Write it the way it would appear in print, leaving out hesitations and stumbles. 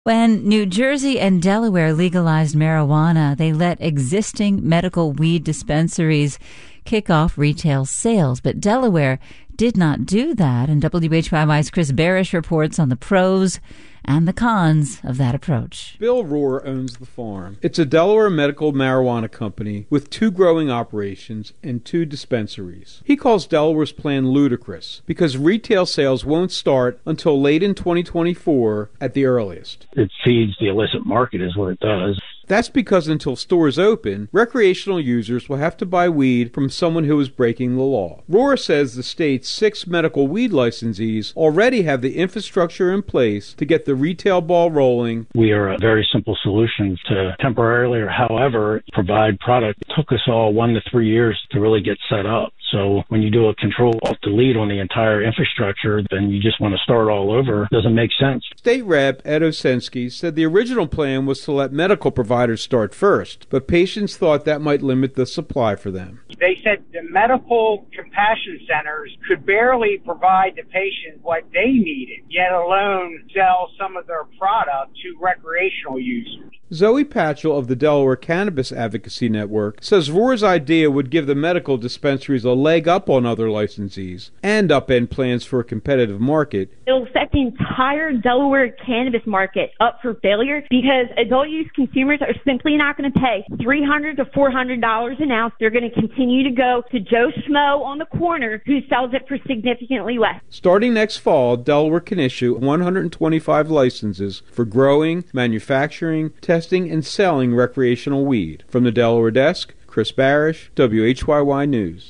When New Jersey and Delaware legalized marijuana, they let existing medical weed dispensaries kick off retail sales. But Delaware did not do that, and WHYY's Chris Barish reports on the pros and the cons of that approach. Bill Rohr owns the farm. It's a Delaware medical marijuana company with 2 growing operations and 2 dispensaries. He calls Delaware's plan ludicrous because retail sales won't start until late in 2024 at the earliest. It feeds the illicit market is what it does. That's because until stores open, recreational users will have to buy weed from someone who is breaking the law. Rohr says the state's 6 medical weed licensees already have the infrastructure in place to get the retail ball rolling. We are a very simple solution to temporarily or however provide product. It took us all 1 to 3 years to really get set up. So when you do a Control-Alt-Delete on the entire infrastructure, then you just want to start all over. It doesn't make sense. State Rep Ed Osensky said the original plan was to let medical providers start first, but patients thought that might limit the supply for them. They said the medical compassion centers could barely provide the patient what they needed, yet alone sell some of their product to recreational users. Zoe Patchell of the Delaware Cannabis Advocacy Network says Rohr's idea would give the medical dispensaries a leg up on other licensees and upend plans for a competitive market. It'll set the entire Delaware cannabis market up for failure because adult use consumers are simply not going to pay $300 to $400 an ounce. They're going to continue to go to Joe Schmo on the corner who sells it for significantly less. Starting next fall, Delaware can issue 125 licenses for growing, manufacturing, testing, and selling recreational weed. From the Delaware desk, Chris Barish, WHYY News.